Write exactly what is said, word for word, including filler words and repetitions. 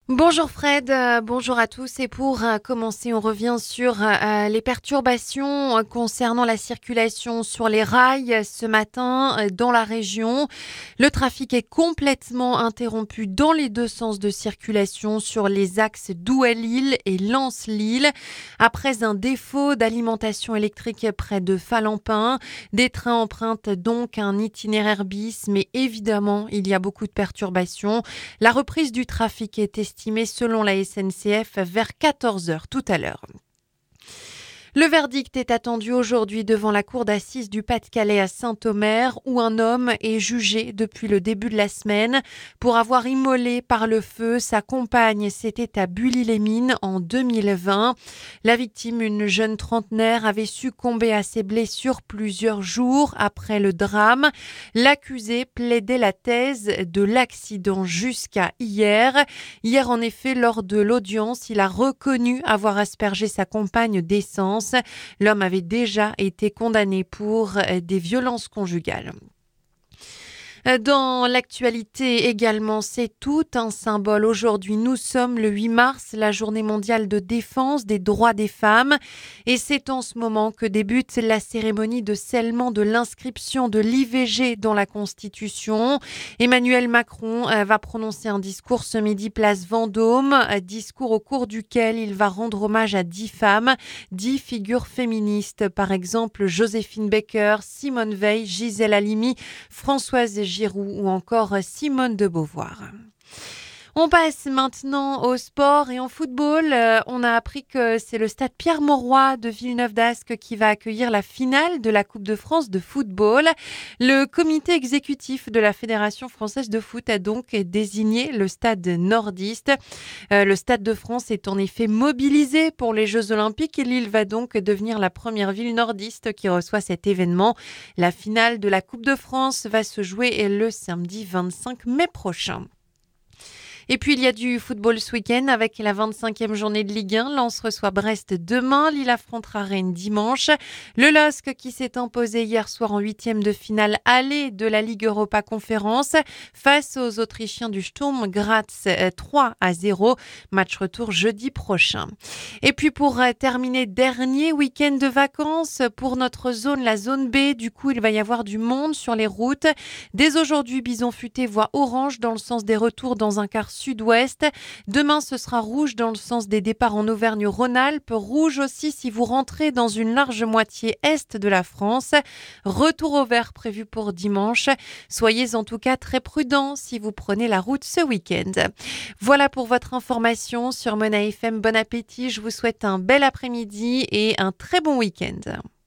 Bonjour Fred, euh, bonjour à tous et pour euh, commencer on revient sur euh, les perturbations euh, concernant la circulation sur les rails euh, ce matin euh, dans la région. Le trafic est complètement interrompu dans les deux sens de circulation sur les axes Douai-Lille et Lens-Lille. Après un défaut d'alimentation électrique près de Falampin, des trains empruntent donc un itinéraire bis, mais évidemment il y a beaucoup de perturbations. La reprise du trafic est estimée selon la S N C F vers quatorze heures tout à l'heure. Le verdict est attendu aujourd'hui devant la cour d'assises du Pas-de-Calais à Saint-Omer où un homme est jugé depuis le début de la semaine pour avoir immolé par le feu sa compagne. C'était à Bully-les-Mines en deux mille vingt. La victime, une jeune trentenaire, avait succombé à ses blessures plusieurs jours après le drame. L'accusé plaidait la thèse de l'accident jusqu'à hier. Hier, en effet, lors de l'audience, il a reconnu avoir aspergé sa compagne d'essence. L'homme avait déjà été condamné pour des violences conjugales. Dans l'actualité également, c'est tout un symbole. Aujourd'hui, nous sommes le huit mars, la journée mondiale de défense des droits des femmes. Et c'est en ce moment que débute la cérémonie de scellement de l'inscription de l'I V G dans la Constitution. Emmanuel Macron va prononcer un discours ce midi place Vendôme, discours au cours duquel il va rendre hommage à dix femmes, dix figures féministes, par exemple Joséphine Baker, Simone Veil, Gisèle Halimi, Françoise Giroud ou encore Simone de Beauvoir. On passe maintenant au sport et en football. Euh, on a appris que c'est le stade Pierre-Mauroy de Villeneuve-d'Ascq qui va accueillir la finale de la Coupe de France de football. Le comité exécutif de la Fédération française de foot a donc désigné le stade nordiste. Euh, le Stade de France est en effet mobilisé pour les Jeux Olympiques et Lille va donc devenir la première ville nordiste qui reçoit cet événement. La finale de la Coupe de France va se jouer le samedi vingt-cinq mai prochain. Et puis il y a du football ce week-end avec la vingt-cinquième journée de Ligue un. Lens reçoit Brest demain, Lille affrontera Rennes dimanche. Le L O S C qui s'est imposé hier soir en huitième de finale aller de la Ligue Europa Conférence face aux Autrichiens du Sturm Graz trois à zéro. Match retour jeudi prochain. Et puis pour terminer, dernier week-end de vacances pour notre zone, la zone B. Du coup, il va y avoir du monde sur les routes. Dès aujourd'hui, Bison Futé voit orange dans le sens des retours dans un quart sud-ouest. Demain, ce sera rouge dans le sens des départs en Auvergne-Rhône-Alpes. Rouge aussi si vous rentrez dans une large moitié est de la France. Retour au vert prévu pour dimanche. Soyez en tout cas très prudents si vous prenez la route ce week-end. Voilà pour votre information sur Mona F M. Bon appétit. Je vous souhaite un bel après-midi et un très bon week-end.